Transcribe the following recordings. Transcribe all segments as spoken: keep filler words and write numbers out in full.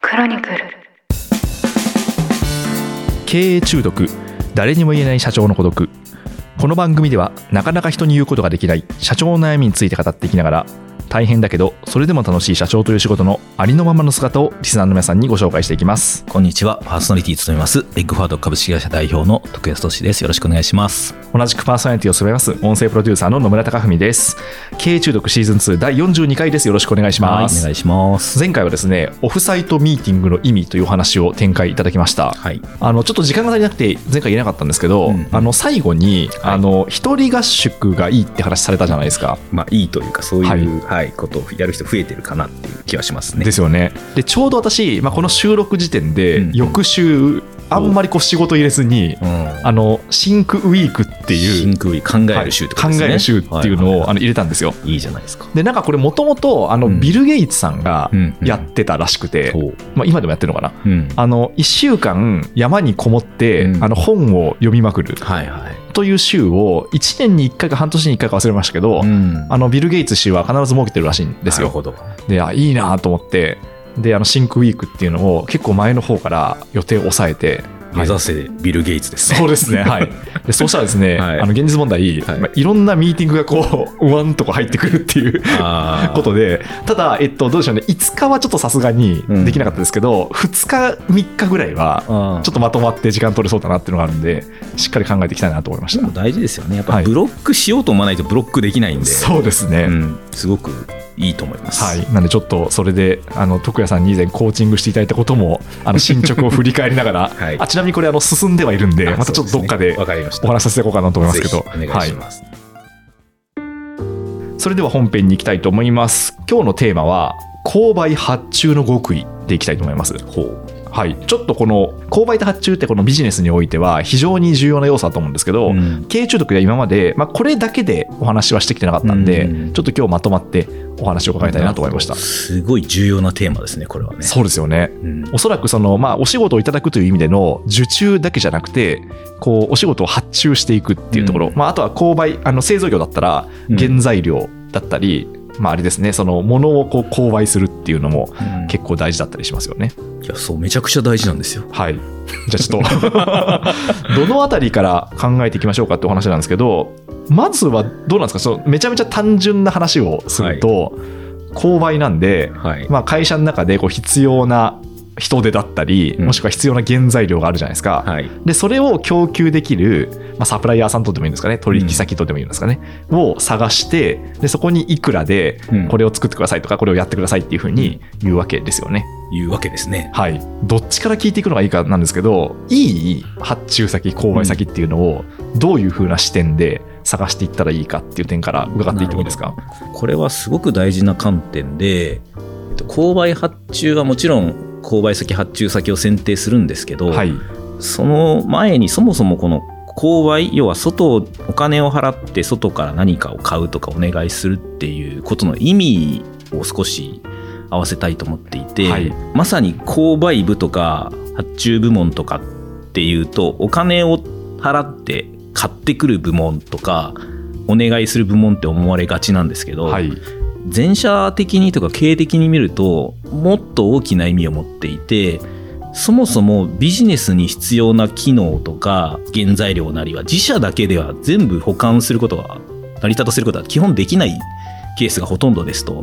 クロニクル。 経営中毒、誰にも言えない社長の孤独。この番組ではなかなか人に言うことができない社長の悩みについて語っていきながら、大変だけどそれでも楽しい社長という仕事のありのままの姿をリスナーの皆さんにご紹介していきます。 こんにちは、パーソナリティを務めますエッグファード株式会社代表の徳安俊です。よろしくお願いします。 同じくパーソナリティを務めます音声プロデューサーの野村貴文です。経営中毒シーズンツーだいよんじゅうにかいです。よろしくお願いします。 はい、お願いします。 前回はですね、オフサイトミーティングの意味というお話を展開いただきました。 はい、 あのちょっと時間が足りなくて前回言えなかったんですけど、うん、あの最後に、はい、あの一人合宿がいいって話されたじゃないですか。 まあいいというかそういう、はいはい、ことをやる人増えてるかなっていう気はしますね。 ですよね。でちょうど私、まあ、この収録時点で、うん、翌週あんまりこう仕事入れずに、うん、あのシンクウィークっていうシンクウィーク考える週ってことですね、 はい、考える週っていうのを、はいはいはい、あの入れたんですよ。 いいじゃないですか。 でなんかこれもともとビル・ゲイツさんがやってたらしくて、うんうん、まあ、今でもやってるのかな、うん、あのいっしゅうかん山にこもって、うん、あの本を読みまくる、はいはい、という週をいちねんにいっかいか半年にいっかいか忘れましたけど、うん、あのビル・ゲイツ氏は必ず設けてるらしいんですよ。 なるほど。 であいいなと思って、であのシンクウィークっていうのを結構前の方から予定を抑えて、 目指せビル・ゲイツですね。 そうですね、はい、でそうしたらですね、はい、あの現実問題、はい、まあ、いろんなミーティングがこううわんとこ入ってくるっていうことで、ただ、えっと、どうでしょうね、いつかはちょっとさすがにできなかったですけど、うん、ふつかみっかぐらいはちょっとまとまって時間取れそうだなっていうのがあるんで、しっかり考えていきたいなと思いました。 でも大事ですよね。やっぱブロックしようと思わないとブロックできないんで、はい、 そうですね、うん、 すごくいいと思います。 はい、なのでちょっとそれであの徳谷さんに以前コーチングしていただいたこともあの進捗を振り返りながら、はい、あちなみにこれあの進んではいるんで、またちょっとどっかでお話しさせていこうかなと思いますけど、 お願いします。はい、 それでは本編に行きたいと思います。今日のテーマは購買発注の極意でいきたいと思います。ほう、はい、ちょっとこの購買と発注ってこのビジネスにおいては非常に重要な要素だと思うんですけど、うん、経営中毒では今まで、まあ、これだけでお話はしてきてなかったんで、うん、ちょっと今日まとまってお話を伺いたいなと思いました。 すごい重要なテーマですね、これはね。 そうですよね、うん、おそらくその、まあ、お仕事をいただくという意味での受注だけじゃなくて、こうお仕事を発注していくっていうところ、うん、まあ、あとは購買、あの製造業だったら原材料だったり、うん、まあ、あれですね、その物をこう購買するっていうのも結構大事だったりしますよね。 いや、そう、めちゃくちゃ大事なんですよ。 はい、じゃあちょっとどのあたりから考えていきましょうかってお話なんですけど、まずはどうなんですか。そのめちゃめちゃ単純な話をすると、はい、購買なんで、はい、まあ、会社の中でこう必要な人手だったり、もしくは必要な原材料があるじゃないですか、はい、でそれを供給できる、まあ、サプライヤーさんとでもいいんですかね、取引先とでもいいんですかね、うん、を探して、でそこにいくらでこれを作ってくださいとかこれをやってくださいっていうふうに言うわけですよね。 言うわけですね。 はい、どっちから聞いていくのがいいかなんですけど、いい発注先購買先っていうのをどういうふうな視点で探していったらいいかっていう点から伺っていってもいいですか。 これはすごく大事な観点で、えっと、購買発注はもちろん購買先発注先を選定するんですけど、はい、その前にそもそもこの購買、要は外をお金を払って外から何かを買うとかお願いするっていうことの意味を少し合わせたいと思っていて、はい、まさに購買部とか発注部門とかっていうと、お金を払って買ってくる部門とかお願いする部門って思われがちなんですけど、はい、全社的にとか経営的に見るともっと大きな意味を持っていて、そもそもビジネスに必要な機能とか原材料なりは自社だけでは全部保管することが、成り立たせることは基本できないケースがほとんどですと、うん、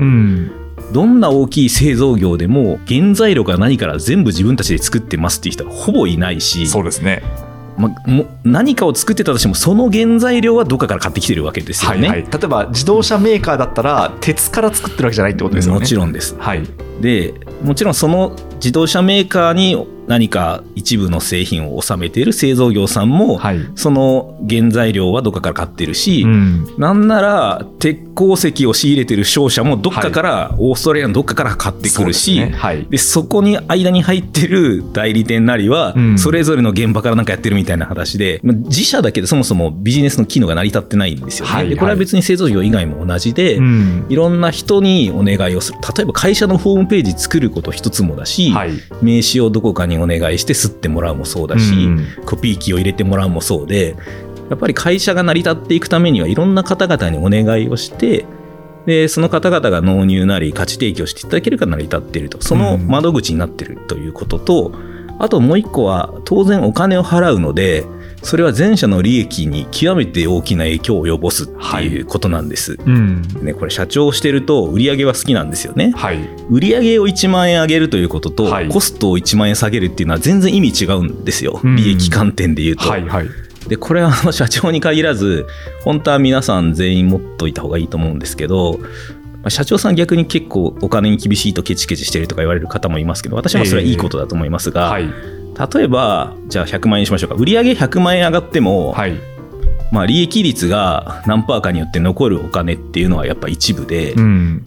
どんな大きい製造業でも原材料から何から全部自分たちで作ってますっていう人はほぼいないし、 そうですね、 ま、も何かを作ってたとしてもその原材料はどっかから買ってきてるわけですよね、 はいはい、例えば自動車メーカーだったら鉄から作ってるわけじゃないってことですよね。 もちろんです、 はい、 でもちろんその自動車メーカーに何か一部の製品を収めている製造業さんも、はい、その原材料はどっかから買ってるし、うん、なんなら鉄鉱石を仕入れてる商社もどっかから、はい、オーストラリアのどっかから買ってくるし、 そ, うですね、はい、でそこに間に入ってる代理店なりは、うん、それぞれの現場からなんかやってるみたいな話で、自社だけでそもそもビジネスの機能が成り立ってないんですよね、はいはい、でこれは別に製造業以外も同じで、うん、いろんな人にお願いをする。例えば会社のホームページ作ること一つもだし、はい、名刺をどこかにお願いして吸ってもらうもそうだし、うん、コピー機を入れてもらうもそうで、やっぱり会社が成り立っていくためにはいろんな方々にお願いをしてでその方々が納入なり価値提供していただけるかなら至っていると、その窓口になっているということと、うん、あともう一個は当然お金を払うのでそれは全社の利益に極めて大きな影響を及ぼすっていうことなんです、はい、うんね、これ社長をしてると売上は好きなんですよね、はい、売上をいちまんえん上げるということと、はい、コストをいちまんえん下げるっていうのは全然意味違うんですよ、うん、利益観点で言うと、はいはい、でこれはあの社長に限らず本当は皆さん全員持っといた方がいいと思うんですけど、社長さん逆に結構お金に厳しいとケチケチしてるとか言われる方もいますけど、私はそれはいいことだと思いますが、えーはい、例えばじゃあひゃくまんえんにしましょうか。売上ひゃくまんえん上がっても、はい、まあ利益率が何パーかによって残るお金っていうのはやっぱ一部で、うん、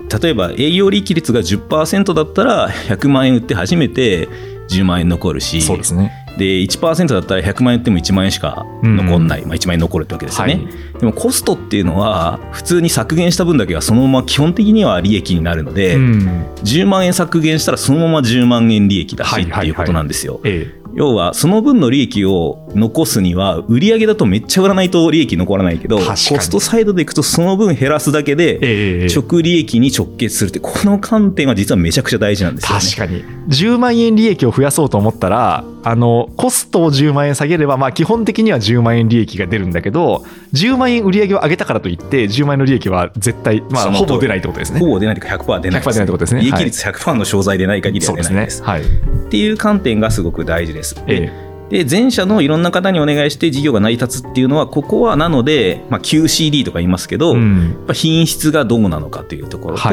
例えば営業利益率が じゅっパーセント だったらひゃくまんえん売って初めてじゅうまんえん残るし、そうですね。で いちパーセント だったらひゃくまんえん売ってもいちまんえんしか残んない、うんまあ、いちまんえん残るってわけですよね、はい、でもコストっていうのは普通に削減した分だけがそのまま基本的には利益になるので、うん、じゅうまんえん削減したらそのままじゅうまんえん利益だしっていうことなんですよ、はいはいはい、要はその分の利益を残すには売上だとめっちゃ売らないと利益残らないけど、コストサイドでいくとその分減らすだけで直利益に直結するって、この観点は実はめちゃくちゃ大事なんですよね。 確かにじゅうまんえん利益を増やそうと思ったらあのコストをじゅうまんえん下げれば、まあ、基本的にはじゅうまんえん利益が出るんだけど、じゅうまんえん売上を上げたからといってじゅうまんえんの利益は絶対、まあ、ほぼ出ないってことですね。 ほぼ出ないというか ひゃくパーセント 出ないですね。ひゃくパーセント 出ないってことですね。利益率 ひゃくパーセント の商材でない限りは出ないです。そうですね。はい。っていう観点がすごく大事です。で、ええで全社のいろんな方にお願いして事業が成り立つっていうのは、ここはなので、まあ、キューシーディー とか言いますけど、うん、やっぱ品質がどうなのかというところと、はい、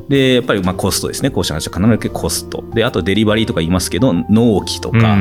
でやっぱりまあコストですね。こうした話は必ずコストで、あとデリバリーとか言いますけど納期とか、うん、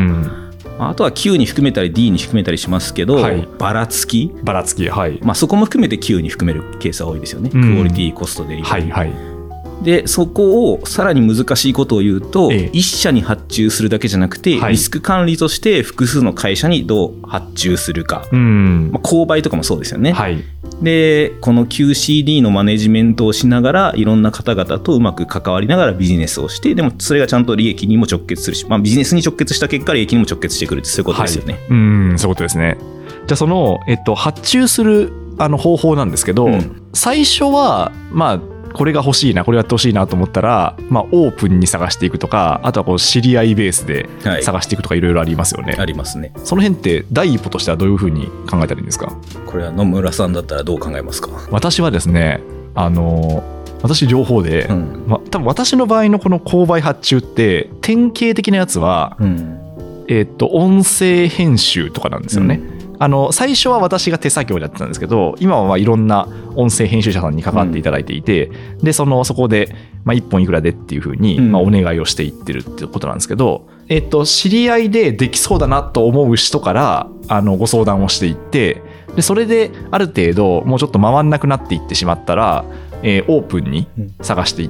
あとは Q に含めたり D に含めたりしますけど、はい、ばらつきばらつき、はい、 まあ、そこも含めて Q に含めるケースが多いですよね、うん、クオリティコストデリバリー、はいはいでそこをさらに難しいことを言うと、ええ、一社に発注するだけじゃなくて、はい、リスク管理として複数の会社にどう発注するか、うんまあ、購買とかもそうですよね、はい、でこの キューシーディー のマネジメントをしながらいろんな方々とうまく関わりながらビジネスをして、でもそれがちゃんと利益にも直結するし、まあ、ビジネスに直結した結果利益にも直結してくるってそういうことですよね、はい、 うんそういうことですね。じゃあその、えっと、発注するあの方法なんですけど、うん、最初はまあこれが欲しいな、これやってほしいなと思ったら、まあ、オープンに探していくとか、あとはこう知り合いベースで探していくとかいろいろありますよね、はい、 ありますね。 その辺って第一歩としてはどういうふうに考えたらいいんですか？ これは野村さんだったらどう考えますか？ 私はですね、あの私両方で、うんま、多分私の場合のこの購買発注って典型的なやつは、うんえー、と音声編集とかなんですよね、うんあの最初は私が手作業でやってたんですけど、今はまあいろんな音声編集者さんに関わっていただいていて、うん、で そ, のそこでまあいっぽんいくらでっていうふうにまあお願いをしていってるっていうことなんですけど、うんえっと、知り合いでできそうだなと思う人からあのご相談をしていって、でそれである程度もうちょっと回んなくなっていってしまったら、えー、オープンに探していって、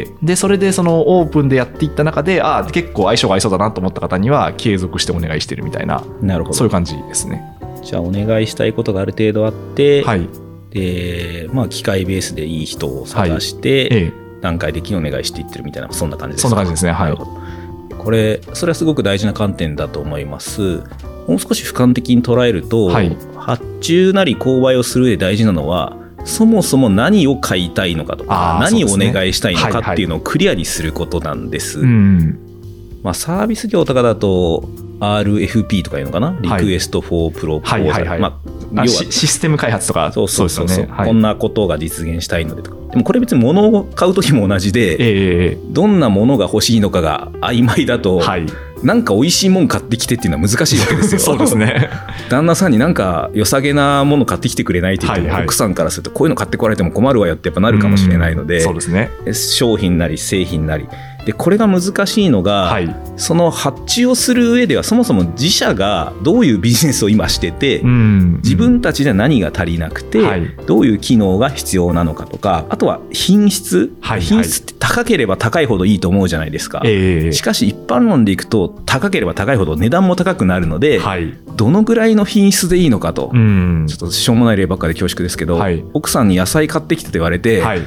でそれでそのオープンでやっていった中で、あ結構相性が合いそうだなと思った方には継続してお願いしてるみたいな、なるほど、そういう感じですね。 じゃあお願いしたいことがある程度あって、はい、でまあ、機械ベースでいい人を探して、はいええ、段階的にお願いしていってるみたいな、そんな感じですか？ そんな感じですね、はい、 これそれはすごく大事な観点だと思います。もう少し俯瞰的に捉えると、はい、発注なり購買をする上で大事なのは、そもそも何を買いたいのかとか、何をお願いしたいのかっていうのをクリアにすることなんです、はいはいうんまあ、サービス業とかだとアールエフピー とかいうのかな、リクエストフォープロポーザル、まあ、要はシステム開発とか、 そうそうそうそう、ねはい、こんなことが実現したいのでとか。でもこれ別に物を買うときも同じで、えー、どんなものが欲しいのかが曖昧だと、はい、なんか美味しいもん買ってきてっていうのは難しいわけですよ。 そうですね。 旦那さんになんか良さげなもの買ってきてくれないって言っても、はいはい、奥さんからするとこういうの買ってこられても困るわよってやっぱなるかもしれないので、 そうですね、 商品なり製品なりで、これが難しいのが、はい、その発注をする上ではそもそも自社がどういうビジネスを今してて、うん、自分たちでは何が足りなくて、はい、どういう機能が必要なのかとか、あとは品質、はいはい、品質って高ければ高いほどいいと思うじゃないですか、えー、しかし一般論でいくと高ければ高いほど値段も高くなるので、はい、どのぐらいの品質でいいのかと、うん、ちょっとしょうもない例ばっかりで恐縮ですけど、はい、奥さんに野菜買ってきてと言われて、はい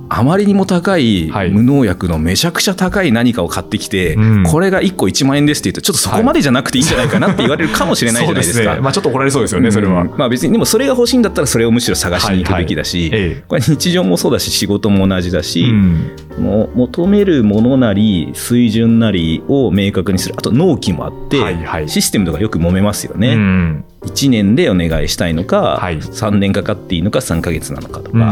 あまりにも高い無農薬のめちゃくちゃ高い何かを買ってきて、はい、これがいっこいちまんえんですって言うとちょっとそこまでじゃなくていいんじゃないかなって言われるかもしれないじゃないですか。そうですね、まあ、 ちょっと怒られそうですよね、それは、 うんまあ、別にでもそれが欲しいんだったらそれをむしろ探しに行くべきだし、はいはい、これ日常もそうだし仕事も同じだし、うん、もう求めるものなり水準なりを明確にする。あと納期もあって、はいはい、システムとかよく揉めますよね、うん、いちねんでお願いしたいのか、はい、さんねんかかっていいのかさんかげつなのかとか、うんうん、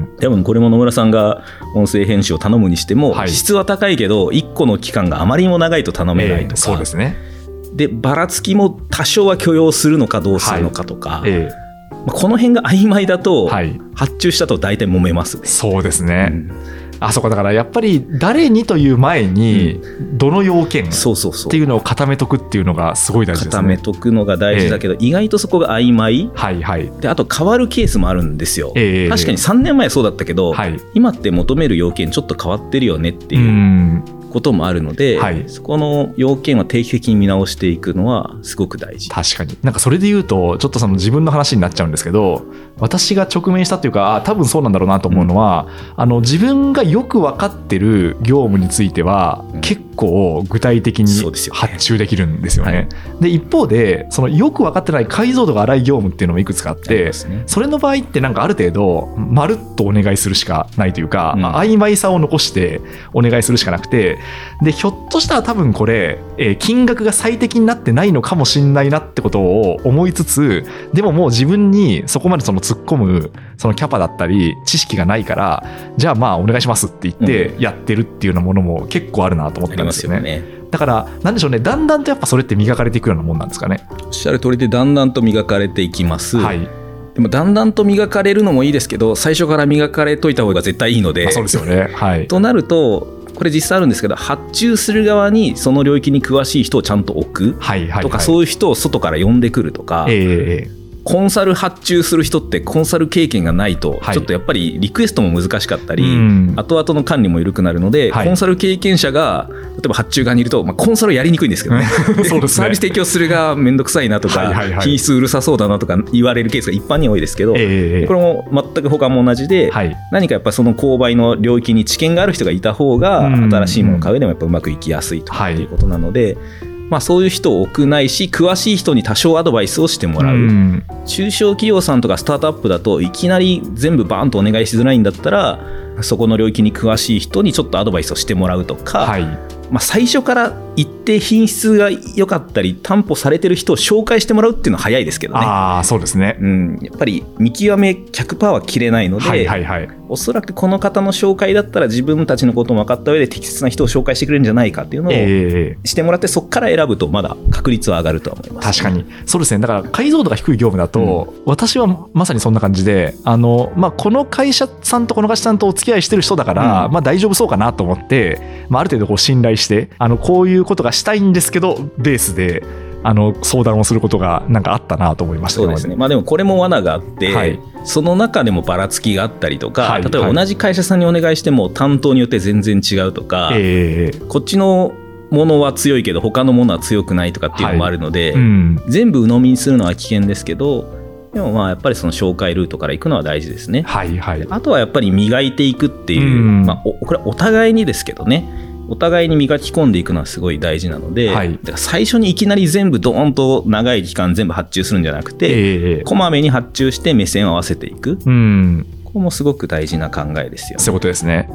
多分これも野村さんが音声編集を頼むにしても、はい、質は高いけどいっこの期間があまりにも長いと頼めないとか、えー、そうですね。でばらつきも多少は許容するのかどうするのかとか、はいえーまあ、この辺が曖昧だと、はい、発注したと大体揉めますね。 そうですね、うんあそこだからやっぱり誰にという前にどの要件っていうのを固めとくっていうのがすごい大事ですね。 固めとくのが大事だけど、えー、意外とそこが曖昧、はいはい、であと変わるケースもあるんですよ、えー、確かにさんねんまえそうだったけど、はい、今って求める要件ちょっと変わってるよねっていうこともあるので、はい、そこの要件は定期的に見直していくのはすごく大事。 確かになんかそれで言うとちょっとその自分の話になっちゃうんですけど、私が直面したというかあ多分そうなんだろうなと思うのは、うん、あの自分がよく分かってる業務については、うん、結構具体的に発注できるんですよね。はい、で一方でそのよく分かってない解像度が荒い業務っていうのもいくつかあって、ね、それの場合ってなんかある程度まるっとお願いするしかないというか、うん、曖昧さを残してお願いするしかなくて、でひょっとしたら多分これ、えー、金額が最適になってないのかもしれないなってことを思いつつ、でももう自分にそこまでその突っ込むそのキャパだったり知識がないから、じゃあまあお願いしますって言ってやってるっていうようなものも結構あるなと思ったんですよね。うん、ありますよね。だからなんでしょうね、だんだんとやっぱそれって磨かれていくようなもんなんですかね。 おっしゃる通りでだんだんと磨かれていきます。はい。でもだんだんと磨かれるのもいいですけど、最初から磨かれといた方が絶対いいので、 あそうですよね。はい。 となるとこれ実際あるんですけど、発注する側にその領域に詳しい人をちゃんと置くとか、はいはいはい、そういう人を外から呼んでくるとか、えーコンサル発注する人ってコンサル経験がないとちょっとやっぱりリクエストも難しかったり、はい、後々の管理も緩くなるので、はい、コンサル経験者が例えば発注側にいると、まあ、コンサルやりにくいんですけどねそうですね、サービス提供する側めんどくさいなとか、はいはいはい、品質うるさそうだなとか言われるケースが一般に多いですけど、えー、これも全く他も同じで、はい、何かやっぱその購買の領域に知見がある人がいた方が新しいものを買う上でもやっぱうまくいきやすいということなので、まあ、そういう人を置くないし、詳しい人に多少アドバイスをしてもらう、うん、中小企業さんとかスタートアップだといきなり全部バーンとお願いしづらいんだったら、そこの領域に詳しい人にちょっとアドバイスをしてもらうとか、はい、まあ、最初から一定品質が良かったり担保されてる人を紹介してもらうっていうのは早いですけどね。 ああそうですね、 うん、やっぱり見極め ひゃくパーセント は切れないので、はいはいはい、おそらくこの方の紹介だったら自分たちのことも分かった上で適切な人を紹介してくれるんじゃないかっていうのをしてもらって、そこから選ぶとまだ確率は上がるとは思います、ね、 確かにそうですね。だから解像度が低い業務だと、うん、私はまさにそんな感じで、あの、まあ、この会社さんとこの会社さんとお付き合いしてる人だから、うんまあ、大丈夫そうかなと思って、まあ、ある程度こう信頼して、あのこういうことがしたいんですけどベースであの相談をすることがなんかあったなと思いました。 そうですね。まあ、でもこれも罠があって、はい、その中でもばらつきがあったりとか、はい、例えば同じ会社さんにお願いしても担当によって全然違うとか、はい、こっちのものは強いけど他のものは強くないとかっていうのもあるので、はいうん、全部鵜呑みにするのは危険ですけど、でもまあやっぱりその紹介ルートから行くのは大事ですね、はいはい、あとはやっぱり磨いていくっていう、うんまあ、おこれはお互いにですけどね、お互いに磨き込んでいくのはすごい大事なので、はい、だから最初にいきなり全部ドーンと長い期間全部発注するんじゃなくて、えー、こまめに発注して目線を合わせていく、うん、ここもすごく大事な考えですよね。 そういうことですね。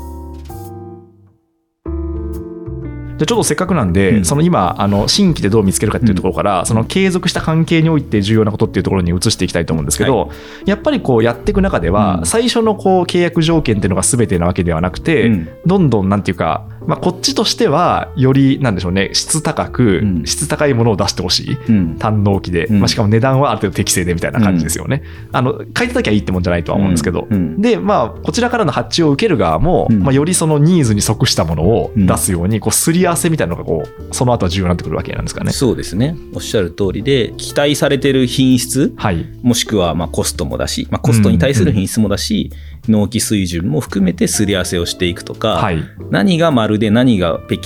じゃあちょっとせっかくなんで、うん、その今あの新規でどう見つけるかっていうところから、うん、その継続した関係において重要なことっていうところに移していきたいと思うんですけど、はい、やっぱりこうやっていく中では、うん、最初のこう契約条件っていうのが全てなわけではなくて、うん、どんどんなんていうか、まあ、こっちとしてはよりなんでしょうね、質高く、うん、質高いものを出してほしい、うん、堪能期で、うんまあ、しかも値段はある程度適正でみたいな感じですよね、うん、あの書いてなきゃいいってもんじゃないとは思うんですけど、うんうん、でまあこちらからの発注を受ける側も、うんまあ、よりそのニーズに即したものを出すようにこうすり合わせみたいなのがこうその後は重要になってくるわけなんですかね。 そうですね、おっしゃる通りで、期待されてる品質、はい、もしくはまあコストもだし、まあ、コストに対する品質もだし、うんうん、納期水準も含めてすり合わせをしていくとか、はい、何が丸で何がペケ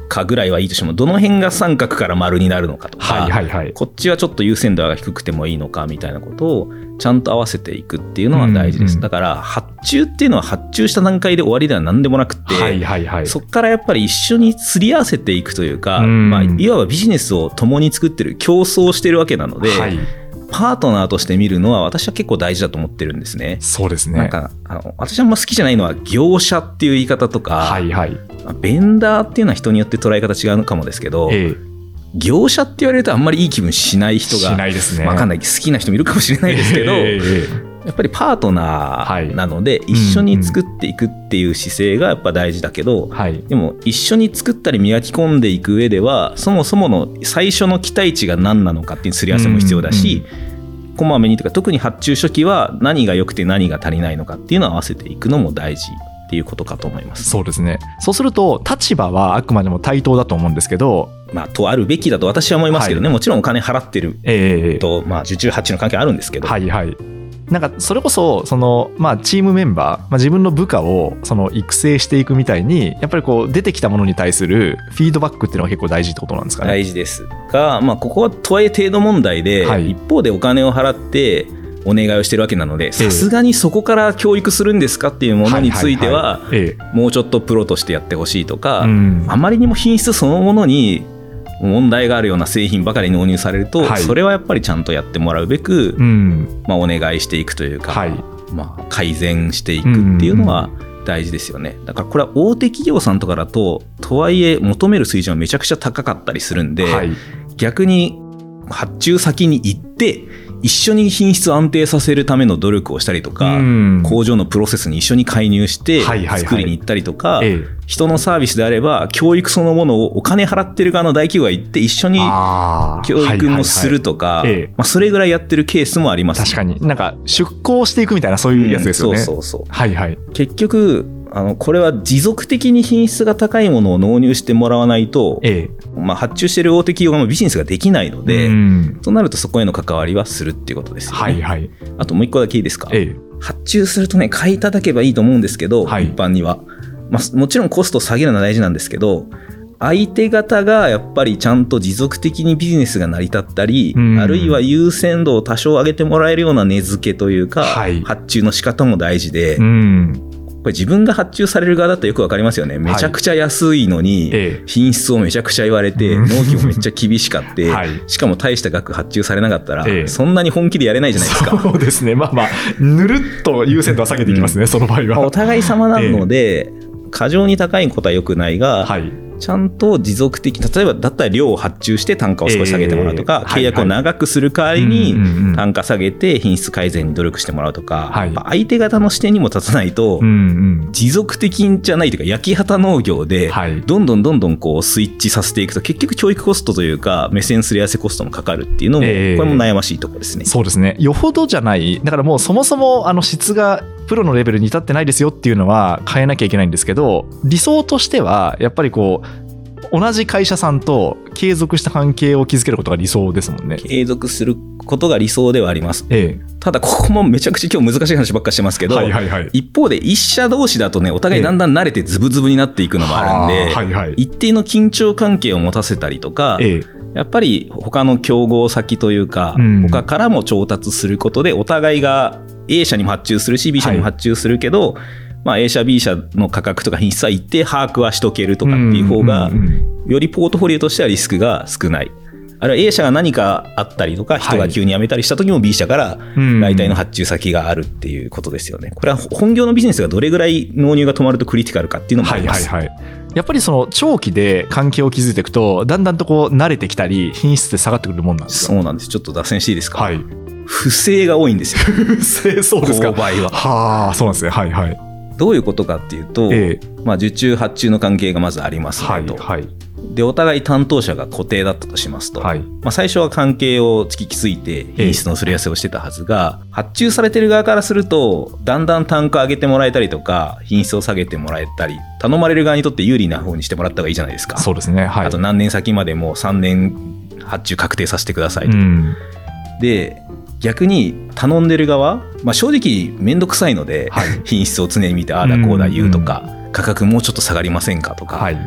かぐらいはいいとしても、どの辺が三角から丸になるのかとか、 はいはいはい、 こっちはちょっと優先度が低くてもいいのかみたいなことをちゃんと合わせていくっていうのは大事です。うんうん、だから発注っていうのは発注した段階で終わりでは何でもなくて、 はいはいはい、 そこからやっぱり一緒にすり合わせていくというか、うん、まあ、いわばビジネスを共に作ってる、競争してるわけなので、はい、パートナーとして見るのは私は結構大事だと思ってるんですね。 そうですね。 なんかあの私はあんま好きじゃないのは業者っていう言い方とか、 はいはい、 ベンダーっていうのは人によって捉え方違うのかもですけど、ええ、業者って言われるとあんまりいい気分しない人が、 しないですね、 分かんない、好きな人もいるかもしれないですけど、ええ、やっぱりパートナーなので、はい、一緒に作っていくっていう姿勢がやっぱ大事だけど、はい、でも一緒に作ったり磨き込んでいく上ではそもそもの最初の期待値が何なのかっていうすり合わせも必要だし、うんうん、こまめにとか特に発注初期は何が良くて何が足りないのかっていうのを合わせていくのも大事っていうことかと思います。 そうですね。そうすると立場はあくまでも対等だと思うんですけど、 まあ、とあるべきだと私は思いますけどね、はい、もちろんお金払ってると、えーまあ、受注発注の関係あるんですけど、 はいはい、なんかそれこそその、まあ、チームメンバー、まあ、自分の部下をその育成していくみたいにやっぱりこう出てきたものに対するフィードバックっていうのは結構大事ってことなんですかね。 大事ですが、まあ、ここはとはいえ程度問題で、はい、一方でお金を払ってお願いをしてるわけなので、さすがにそこから教育するんですかっていうものについてはもうちょっとプロとしてやってほしいとか、あまりにも品質そのものに問題があるような製品ばかり納入されると、はい、それはやっぱりちゃんとやってもらうべく、うんまあ、お願いしていくというか、はいまあ、改善していくっていうのは大事ですよね。だからこれは大手企業さんとかだととはいえ求める水準はめちゃくちゃ高かったりするんで、はい、逆に発注先に行って一緒に品質を安定させるための努力をしたりとか、うん、工場のプロセスに一緒に介入して作りに行ったりとか、はいはいはい、人のサービスであれば教育そのものをお金払ってる側の大企業が行って一緒に教育もするとか、はいはいはいまあ、それぐらいやってるケースもあります、ね、 確かになんか出向していくみたいなそういうやつですよね、 うん、そうそうそう、 はいはい、 結局あのこれは持続的に品質が高いものを納入してもらわないと、ええまあ、発注している大手企業がビジネスができないので、うん、となるとそこへの関わりはするっていうことですよね、はいはい、あともう一個だけいいですか、ええ、発注するとね買い叩けばいいと思うんですけど、はい、一般には、まあ、もちろんコストを下げるのは大事なんですけど相手方がやっぱりちゃんと持続的にビジネスが成り立ったり、うん、あるいは優先度を多少上げてもらえるような値付けというか、はい、発注の仕方も大事で、うんこれ自分が発注される側だとよくわかりますよね。めちゃくちゃ安いのに品質をめちゃくちゃ言われて納期もめっちゃ厳しかって、はい、しかも大した額発注されなかったらそんなに本気でやれないじゃないですか。 そうですね。まあまあぬるっと優先度は下げていきますね、うん、その場合は。 お互い様なので過剰に高いことは良くないが、はいちゃんと持続的例えばだったら量を発注して単価を少し下げてもらうとか、えー、契約を長くする代わりに単価下げて品質改善に努力してもらうとか、はい、相手方の視点にも立たないと持続的じゃないというか焼き畑農業でどんどんどんどんこうスイッチさせていくと結局教育コストというか目線すり合わせコストもかかるっていうのもこれも悩ましいところですね、 えー、そうですね。よほどじゃないだからもうそもそもあの質がプロのレベルに至ってないですよっていうのは変えなきゃいけないんですけど理想としてはやっぱりこう同じ会社さんと継続した関係を築けることが理想ですもんね。 継続することが理想ではあります、ええ、ただここもめちゃくちゃ今日難しい話ばっかりしてますけど、はいはいはい、一方で一社同士だとねお互いだんだん慣れてズブズブになっていくのもあるんで、ええはいはい、一定の緊張関係を持たせたりとか、ええ、やっぱり他の競合先というか、うん、他からも調達することでお互いが A 社にも発注するし B 社にも発注するけど、はいまあ、A 社 B 社の価格とか品質は一定把握はしとけるとかっていう方がよりポートフォリオとしてはリスクが少ない。あるいは A 社が何かあったりとか人が急に辞めたりした時も B 社から代替の発注先があるっていうことですよね。これは本業のビジネスがどれぐらい納入が止まるとクリティカルかっていうのもあります、はいはいはい、 やっぱりその長期で関係を築いていくとだんだんとこう慣れてきたり品質で下がってくるもんなんですか。 そうなんです。ちょっと脱線していいですか、はい、不正が多いんですよ。 不正そうですか。 購買ははあそうなんですね。はいはいどういうことかっていうと、ええまあ、受注発注の関係がまずありますねと、はいはい、でお互い担当者が固定だったとしますと、はいまあ、最初は関係を突き築いて品質のすり合わせをしてたはずが、ええ、発注されてる側からするとだんだん単価上げてもらえたりとか品質を下げてもらえたり頼まれる側にとって有利な方にしてもらった方がいいじゃないですか。 そうですね、はい、 あと何年先までもさんねん発注確定させてくださいと、うん、で逆に頼んでる側、まあ、正直めんどくさいので、はい、品質を常に見てああだこうだ言うとか、うんうん、価格もうちょっと下がりませんかとか、はい、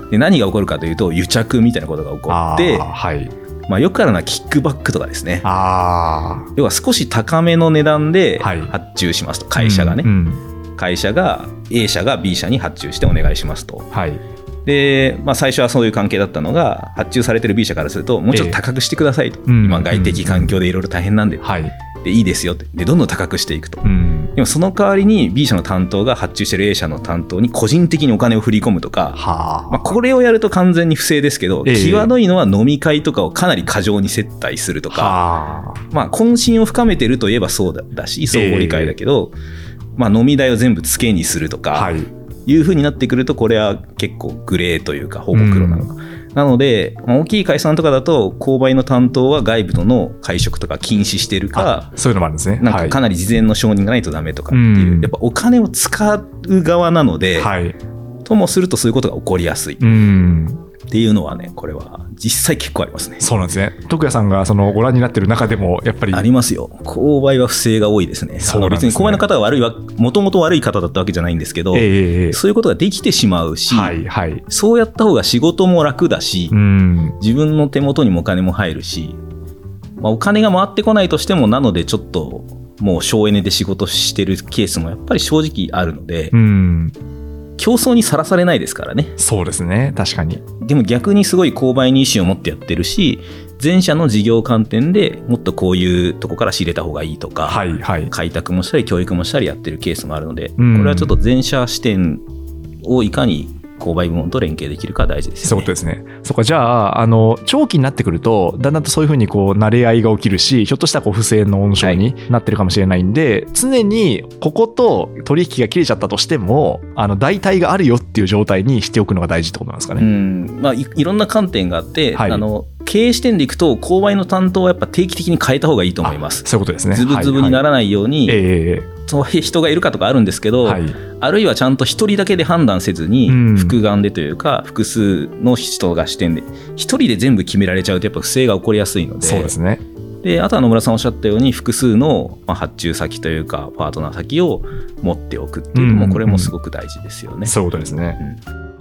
で何が起こるかというと癒着みたいなことが起こって、はいまあ、よくあるのはキックバックとかですね。あ要は少し高めの値段で発注しますと、はい、会社がね、うんうん、会社が A 社が B 社に発注してお願いしますと、はいでまあ、最初はそういう関係だったのが発注されてる B 社からするともうちょっと高くしてくださいと、えー、今外的環境でいろいろ大変なんで、うんうんはいでいいですよってでどんどん高くしていくと、うん、でもその代わりに B 社の担当が発注してる A 社の担当に個人的にお金を振り込むとか、はあまあ、これをやると完全に不正ですけど、えー、際どいのは飲み会とかをかなり過剰に接待するとか、はあまあ、懇親を深めてるといえばそう だ, だし相互理解だけど、えーまあ、飲み代を全部付けにするとか、はい、いう風になってくるとこれは結構グレーというかほぼ黒なのか、うんなので大きい会社さんとかだと購買の担当は外部との会食とか禁止してるかそういうのもあるんですねなんかかなり事前の承認がないとダメとかっていう、はい、やっぱお金を使う側なので、はい、ともするとそういうことが起こりやすいっていうのはねこれは実際結構ありますね。 そうなんですね。徳谷さんがそのご覧になってる中でもやっぱりありますよ。購買は不正が多いですね。そうなんですね。別に購買の方が悪いはもともと悪い方だったわけじゃないんですけど、えー、そういうことができてしまうし、はいはい、そうやった方が仕事も楽だし、うん、自分の手元にもお金も入るし、まあ、お金が回ってこないとしてもなのでちょっともう省エネで仕事してるケースもやっぱり正直あるので、うん競争にさらされないですからね。 そうですね確かに。 でも逆にすごい購買に意思を持ってやってるし前者の事業観点でもっとこういうとこから仕入れた方がいいとか、はいはい、開拓もしたり教育もしたりやってるケースもあるので、うん、これはちょっと前者視点をいかに購買部門と連携できるか大事ですよね。 そういうことですね。そっかじゃあ、あの長期になってくるとだんだんとそういうふうにこう慣れ合いが起きるしひょっとしたらこう不正の温床になってるかもしれないんで、はい、常にここと取引が切れちゃったとしてもあの代替があるよっていう状態にしておくのが大事ってことなんですかね。 うんまあ い, いろんな観点があって、はい、あの経営視点でいくと購買の担当はやっぱ定期的に変えた方がいいと思います。 そういうことですね。 ズブズブにならないように、はいはいえーそういう人がいるかとかあるんですけど、はい、あるいはちゃんと一人だけで判断せずに、うん、複眼でというか複数の人が視点で一人で全部決められちゃうとやっぱ不正が起こりやすいので、 そうですね。 であとは野村さんおっしゃったように複数の発注先というかパートナー先を持っておくっていうのもこれもすごく大事ですよね。うんうん、 そういうことですね。うん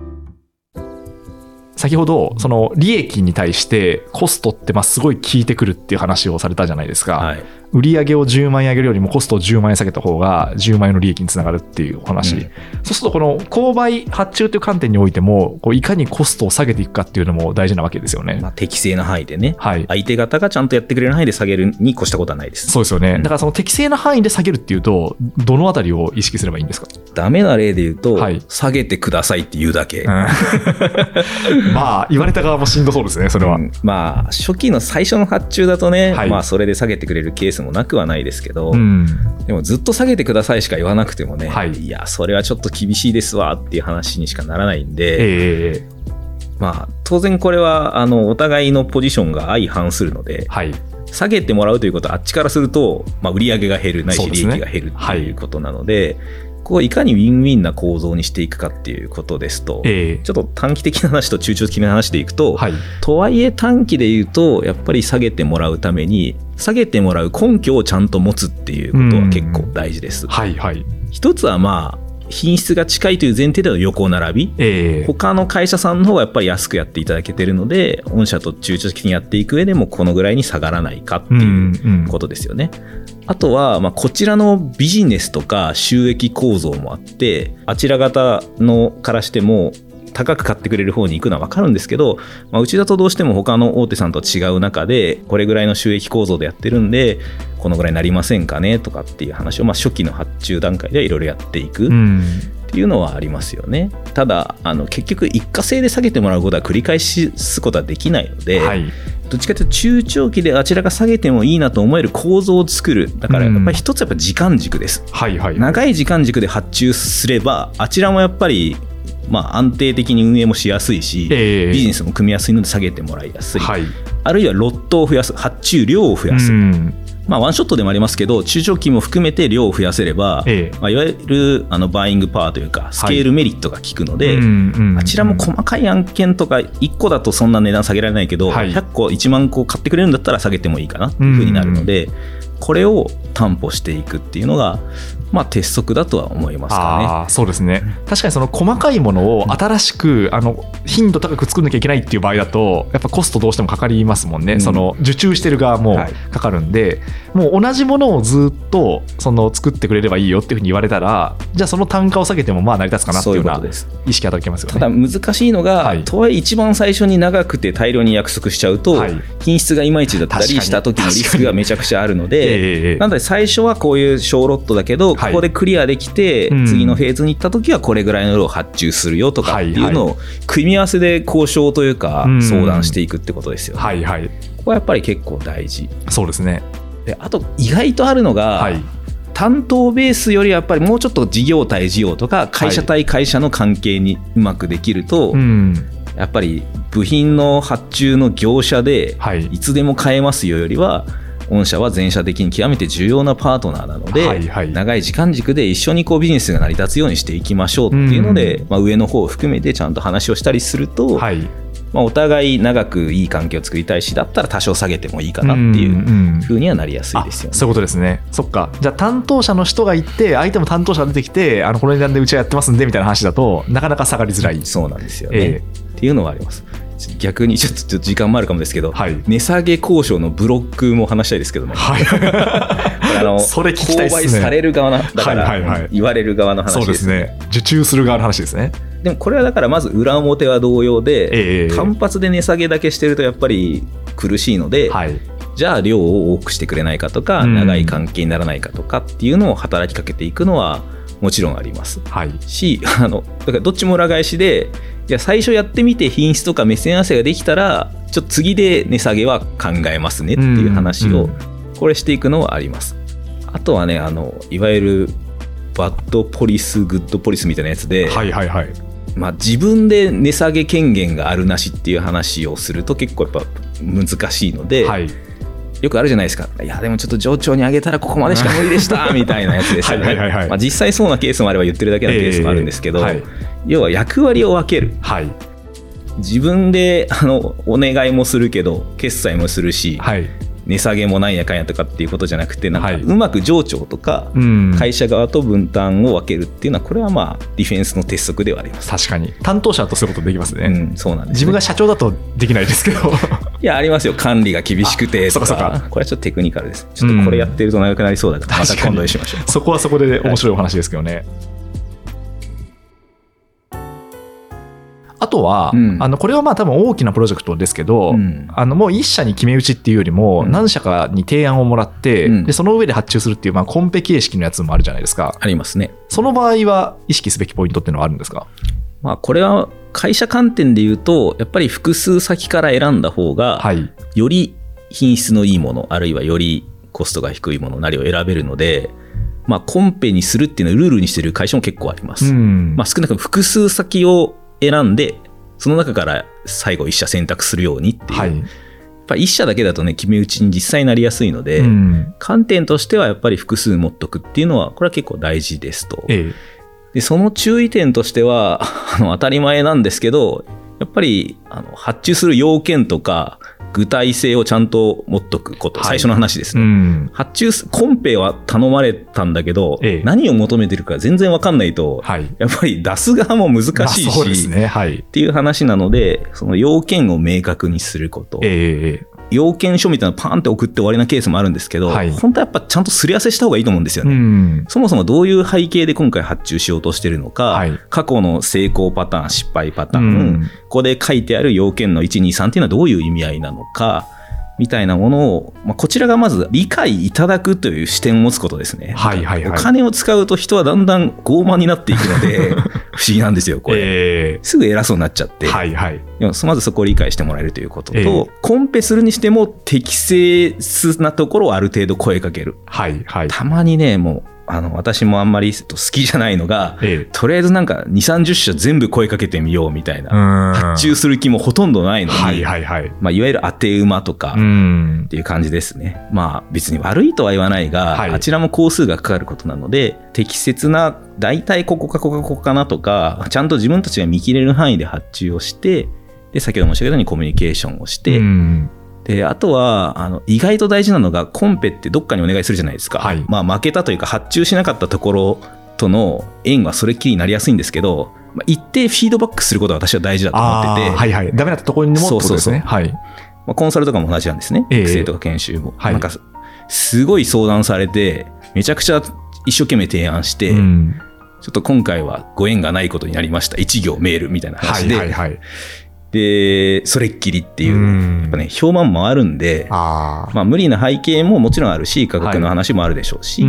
先ほどその利益に対してコストってまあすごい効いてくるっていう話をされたじゃないですか、はい、売上をじゅうまん円上げるよりもコストをじゅうまん円下げた方がじゅうまん円の利益につながるっていうお話、うん、そうするとこの購買発注という観点においてもこういかにコストを下げていくかっていうのも大事なわけですよね、 まあ、適正な範囲でね、はい、相手方がちゃんとやってくれる範囲で下げるに越したことはないです。 そうですよね、うん、だからその適正な範囲で下げるっていうとどのあたりを意識すればいいんですか。 ダメな例で言うと、はい、下げてくださいって言うだけ、うん、 まあ言われた側もしんどそうですねそれは、うん、 まあ初期の最初の発注だとね、はい、まあそれで下げてくれるケースもなくはないですけど、うん、でもずっと下げてくださいしか言わなくてもね、はい、いやそれはちょっと厳しいですわっていう話にしかならないんで、えー、まあ当然これはあのお互いのポジションが相反するので、はい、下げてもらうということはあっちからすると、まあ、売上が減るないし利益が減るっていうことなので、こういかにウィンウィンな構造にしていくかっていうことですと、えー、ちょっと短期的な話と中長期的な話でいくと、はい、とはいえ短期で言うとやっぱり下げてもらうために下げてもらう根拠をちゃんと持つっていうことは結構大事です、はいはい、一つはまあ品質が近いという前提での横並び、えー、他の会社さんの方がやっぱり安くやっていただけてるので御社と中長期的にやっていく上でもこのぐらいに下がらないかっていうことですよね、うんうん、あとはまあこちらのビジネスとか収益構造もあってあちら方のからしても高く買ってくれる方に行くのは分かるんですけど、まあ、うちだとどうしても他の大手さんと違う中でこれぐらいの収益構造でやってるんでこのぐらいになりませんかねとかっていう話を、まあ、初期の発注段階ではいろいろやっていくっていうのはありますよね。ただあの結局一過性で下げてもらうことは繰り返すことはできないので、はい、どっちかというと中長期であちらが下げてもいいなと思える構造を作る。だからやっぱり一つやっぱ時間軸です、はいはい、長い時間軸で発注すればあちらもやっぱりまあ、安定的に運営もしやすいし、えー、ビジネスも組みやすいので下げてもらいやすい、はい、あるいはロットを増やす発注量を増やす、うんまあ、ワンショットでもありますけど中長期も含めて量を増やせれば、えーまあ、いわゆるあのバイングパワーというかスケールメリットが効くので、はいうんうん、あちらも細かい案件とかいっこだとそんな値段下げられないけど、はい、ひゃっこいちまんこ買ってくれるんだったら下げてもいいかなっていう風になるので、うんうん、 これを担保していくっていうのが、まあ、鉄則だとは思いますかね。 あ、そうですね。確かにその細かいものを新しくあの頻度高く作んなきゃいけないっていう場合だとやっぱコストどうしてもかかりますもんね、うん、その受注してる側もかかるんで、はい、もう同じものをずっとその作ってくれればいいよっていうふうに言われたら、じゃあその単価を下げてもまあ成り立つかなっていうような意識が働きますよね。 ただ難しいのが、はい、とはいえ一番最初に長くて大量に約束しちゃうと、はい、品質がいまいちだったりした時のリスクがめちゃくちゃあるので、えー、なので最初はこういう小ロットだけど、はい、ここでクリアできて、うん、次のフェーズに行った時はこれぐらいの量を発注するよとかっていうのを組み合わせで交渉というか相談していくってことですよね、うん、はいはい、ここはやっぱり結構大事。 そうですね。 であと意外とあるのが、はい、担当ベースよりやっぱりもうちょっと事業対事業とか会社対会社の関係にうまくできると、はい、うん、やっぱり部品の発注の業者でいつでも買えますよよりは、御社は全社的に極めて重要なパートナーなので、はいはい、長い時間軸で一緒にこうビジネスが成り立つようにしていきましょうっていうので、うん、まあ、上の方を含めてちゃんと話をしたりすると、はい、まあ、お互い長くいい関係を作りたいし、だったら多少下げてもいいかなっていう風にはなりやすいですよね、うんうん、 そういうことですね。そっか。じゃあ担当者の人がいて、相手も担当者が出てきて、あのこの値段でうちはやってますんでみたいな話だとなかなか下がりづらい。 そうなんですよね、えー、っていうのはあります。逆にちょっと時間もあるかもですけど、はい、値下げ交渉のブロックも話したいですけども、はい、あのそれ聞きたいですね。購買される側なだから、はいはいはい、言われる側の話ですね。そうですね。受注する側の話ですね。 でもこれはだからまず裏表は同様で、えー、単発で値下げだけしてるとやっぱり苦しいので、はい、じゃあ量を多くしてくれないかとか、うん、長い関係にならないかとかっていうのを働きかけていくのはもちろんあります、はい、し、あのだからどっちも裏返しで、いや最初やってみて品質とか目線合わせができたらちょっと次で値下げは考えますねっていう話をこれしていくのはあります、うんうん、あとはね、あのいわゆるバッドポリスグッドポリスみたいなやつで、はいはいはい、まあ、自分で値下げ権限があるなしっていう話をすると結構やっぱ難しいので、はい、よくあるじゃないですか。いやでもちょっと上長に上げたらここまでしか無理でしたみたいなやつですよね。はいはいはいはい、まあ、実際そうなケースもあれば言ってるだけのケースもあるんですけど、えーはい、要は役割を分ける、はい、自分であのお願いもするけど決済もするし、はい、値下げもなんやかんやとかっていうことじゃなくて、なんかうまく上長とか会社側と分担を分けるっていうのは、これはまあディフェンスの鉄則ではあります。 確かに担当者だとそういうことできますね、 うん、そうなんですね。 自分が社長だとできないですけどいやありますよ。管理が厳しくてとか、そうかそうか、これはちょっとテクニカルです。ちょっとこれやってると長くなりそうだから、また今度にしましょう。 そこはそこで面白いお話ですけどね、はい。あとは、うん、あのこれはまあ多分大きなプロジェクトですけど、うん、あのもう一社に決め打ちっていうよりも何社かに提案をもらって、うん、でその上で発注するっていうまあコンペ形式のやつもあるじゃないですか。 ありますね。 その場合は意識すべきポイントっていうのはあるんですか？ まあ、これは会社観点で言うとやっぱり複数先から選んだ方がより品質のいいもの、あるいはよりコストが低いものなりを選べるので、まあ、コンペにするっていうのをルールにしている会社も結構あります、うん。まあ、少なくとも複数先を選んでその中から最後一社選択するようにっていう、はい、やっぱり一社だけだとね決め打ちに実際になりやすいので、うん、観点としてはやっぱり複数持っとくっていうのはこれは結構大事ですと、ええ、でその注意点としてはあの当たり前なんですけど、やっぱりあの発注する要件とか具体性をちゃんと持っとくこと、はい、最初の話ですね、うん、発注コンペは頼まれたんだけど、ええ、何を求めてるか全然分かんないと、はい、やっぱり出す側も難しいし、まあそうですね、はい、っていう話なので、その要件を明確にすること、ええ、要件書みたいなのパーンって送って終わりなケースもあるんですけど、はい、本当はやっぱちゃんとすり合わせした方がいいと思うんですよね、うん、そもそもどういう背景で今回発注しようとしてるのか、はい、過去の成功パターン失敗パターン、うん、ここで書いてある要件のいちにさんっていうのはどういう意味合いなのかみたいなものを、まあ、こちらがまず理解いただくという視点を持つことですね、はいはいはい、お金を使うと人はだんだん傲慢になっていくので不思議なんですよこれ、えー、すぐ偉そうになっちゃって、はいはい、でもまずそこを理解してもらえるということと、えー、コンペするにしても適正なところをある程度声かける、はいはい、たまにねもうあの私もあんまり好きじゃないのが、ええ、とりあえずなんかにじゅう、さんじゅっしゃ全部声かけてみようみたいな発注する気もほとんどないのに、はいはいはい、まあ、いわゆる当て馬とかっていう感じですね。まあ別に悪いとは言わないが、はい、あちらも工数がかかることなので適切な大体ここかここかここかなとかちゃんと自分たちが見切れる範囲で発注をして、で先ほど申し上げたようにコミュニケーションをして、 であとはあの意外と大事なのがコンペってどっかにお願いするじゃないですか、 はい、 まあ、負けたというか発注しなかったところとの縁はそれっきりになりやすいんですけど、まあ、一定フィードバックすることが私は大事だと思ってて、 はいはい、ダメだったところにもってことですね。はい、まあ、コンサルとかも同じなんですね、 えー、 育成とか研修も、 はい、 なんかすごい相談されてめちゃくちゃ一生懸命提案して、うん、ちょっと今回はご縁がないことになりました一行メールみたいな話で、はいはいはい、でそれっきりっていう、うん、やっぱね評判もあるんで、あ、まあ、無理な背景ももちろんあるし価格の話もあるでしょうし、はい、うん、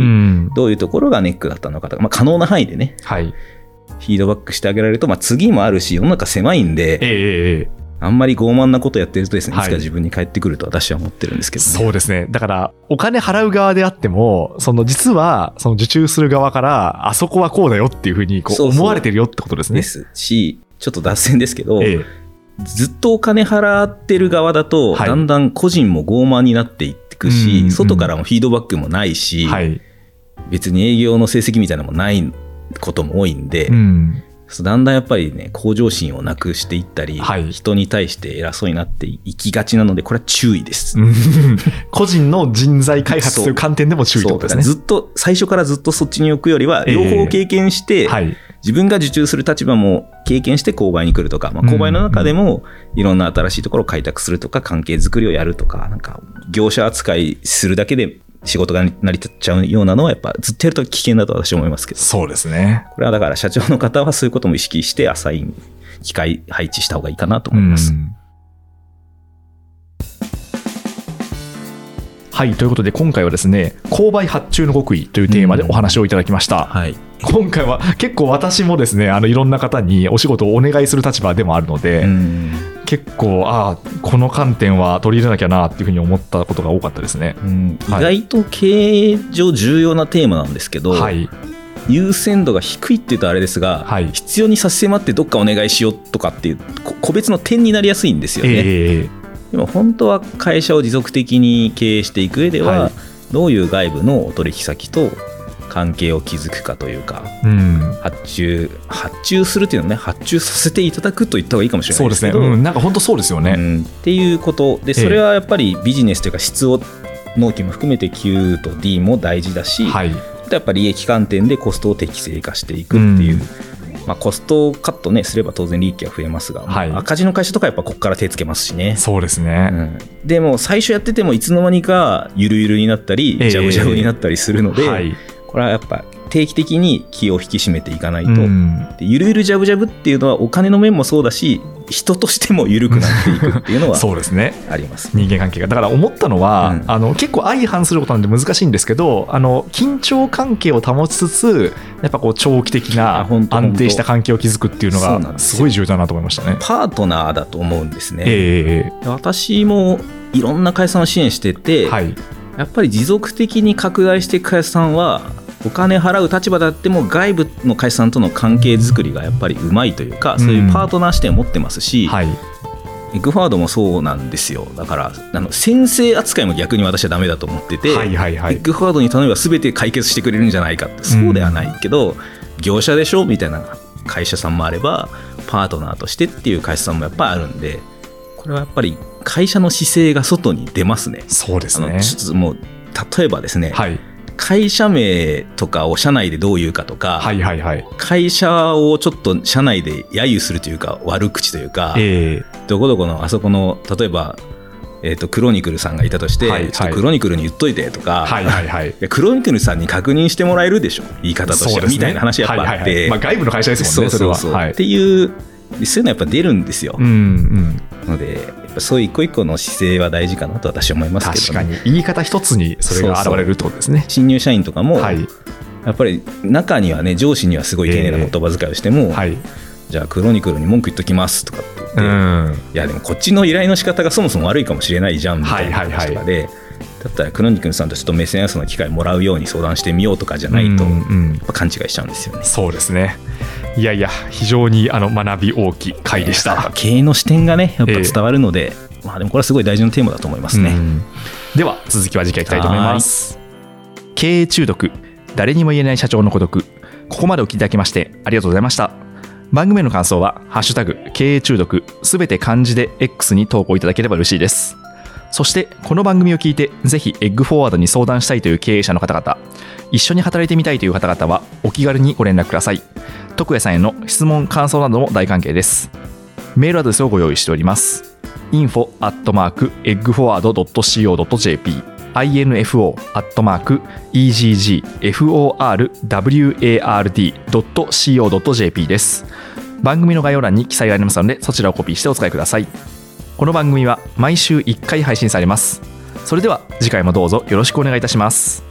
どういうところがネックだったのかとか、まあ、可能な範囲でね、はい、フィードバックしてあげられると、まあ、次もあるし世の中狭いんで、えー、あんまり傲慢なことやってるとですね、いつか自分に返ってくると私は思ってるんですけどね。 そうですね。だからお金払う側であっても、その実はその受注する側からあそこはこうだよっていうふうにこう思われてるよってことですね。 そうそうですし、ちょっと脱線ですけど、ええ、ずっとお金払ってる側だと、はい、だんだん個人も傲慢になっていくし、うんうん、外からもフィードバックもないし、はい、別に営業の成績みたいなのもないことも多いんで、うん、だんだんやっぱりね向上心をなくしていったり、はい、人に対して偉そうになっていきがちなので、これは注意です個人の人材開発という観点でも注意ってことですね。 ずっと最初からずっとそっちに置くよりは両方経験して、えーはい、自分が受注する立場も経験して購買に来るとか、まあ、購買の中でもいろんな新しいところを開拓するとか関係づくりをやるとか、なんか業者扱いするだけで仕事が成り立っちゃうようなのはやっぱずっとやると危険だと私は思いますけど。 そうですね。 これはだから社長の方はそういうことも意識してアサイン機械配置した方がいいかなと思います。 はい、ということで今回はですね、購買発注の極意というテーマでお話をいただきました、うん、はい、今回は結構私もですね、あのいろんな方にお仕事をお願いする立場でもあるので、うん、結構ああこの観点は取り入れなきゃなっていうふうに思ったことが多かったですね、うん、 はい、意外と経営上重要なテーマなんですけど、はい、優先度が低いって言うとあれですが、はい、必要に差し迫ってどっかお願いしようとかっていう個別の点になりやすいんですよね、えー、でも本当は会社を持続的に経営していく上では、はい、どういう外部のお取引先と関係を築くかというか、うん、発注発注するっていうのはね、発注させていただくと言った方がいいかもしれないですけど、 そうですね、うん、なんか本当そうですよね、うん、 っていうことで、それはやっぱりビジネスというか質を納期も含めて Q と D も大事だし、はい、やっぱり利益観点でコストを適正化していくっていう、うん、まあ、コストカット、ね、すれば当然利益は増えますが、はい、赤字の会社とかやっぱここから手つけますしね。 そうですね、うん、 でも最初やっててもいつの間にかゆるゆるになったり、えー、ジャブジャブになったりするので、はい、これはやっぱ定期的に気を引き締めていかないと、うん、でゆるゆるジャブジャブっていうのはお金の面もそうだし、人としても緩くなっていくっていうのはそうですね、あります。 人間関係がだから思ったのは、うん、あの結構相反することなんで難しいんですけど、あの緊張関係を保ちつつやっぱこう長期的な安定した関係を築くっていうのがすごい重要だなと思いましたね。 パートナーだと思うんですね、えー、私もいろんな会社さんを支援してて、はい、やっぱり持続的に拡大していく会社さんはお金払う立場であっても外部の会社さんとの関係づくりがやっぱりうまいというか、そういうパートナー視点を持ってますし、うん、はい、エグファードもそうなんですよ。だからあの先生扱いも逆に私はダメだと思ってて、はいはいはい、エグファードに頼めば全て解決してくれるんじゃないかって、そうではないけど、うん、業者でしょみたいな会社さんもあればパートナーとしてっていう会社さんもやっぱりあるんで、これはやっぱり会社の姿勢が外に出ますね。 そうですね。 あのちょっともう例えばですね、はい、会社名とかを社内でどう言うかとか、はいはいはい、会社をちょっと社内で揶揄するというか悪口というか、えー、どこどこのあそこの例えば、えー、とクロニクルさんがいたとして、はいはい、ちょっとクロニクルに言っといてとか、はいはいはい、クロニクルさんに確認してもらえるでしょ言い方としては、ね、みたいな話やっぱあって、はいはいはい、 まあ、外部の会社ですもんね。 そうそうそう、 それは、はい、 っていうそういうのやっぱ出るんですよ、うんうん、のでやっぱそういう一個一個の姿勢は大事かなと私は思いますけど、ね、 確かに言い方一つにそれが現れるってことですね。そうそう、 新入社員とかも、はい、やっぱり中にはね上司にはすごい丁寧な言葉遣いをしても、えーはい、じゃあクロニクルに文句言っときますとかって言って、うん、いやでもこっちの依頼の仕方がそもそも悪いかもしれないじゃんみたいな話とかで、はいはいはい、だったらクロニクルさんとちょっと目線合わせの機会もらうように相談してみようとかじゃないと、うんうん、やっぱ勘違いしちゃうんですよね。 そうですね。いやいや非常にあの学び大きい回でした。 経営の視点がねやっぱ伝わるので、えーまあ、でもこれはすごい大事なテーマだと思いますね。 では続きは次回いきたいと思います。経営中毒、誰にも言えない社長の孤独。ここまでお聞きいただきましてありがとうございました。番組への感想はハッシュタグ経営中毒すべて漢字で X に投稿いただければ嬉しいです。 そしてこの番組を聞いてぜひエッグフォワードに相談したいという経営者の方々、一緒に働いてみたいという方々はお気軽にご連絡ください。徳谷さんへの質問感想なども大歓迎です。メールアドレスをご用意しております。インフォ アットマーク エッグフォワード ドット シーオー ドット ジェーピー インフォ アットマーク イージージー フォーアール ダブリューエーアールディー ドット シーオー ドット ジェーピー です。番組の概要欄に記載がありますので、そちらをコピーしてお使いください。この番組は毎週いっかい配信されます。それでは次回もどうぞよろしくお願いいたします。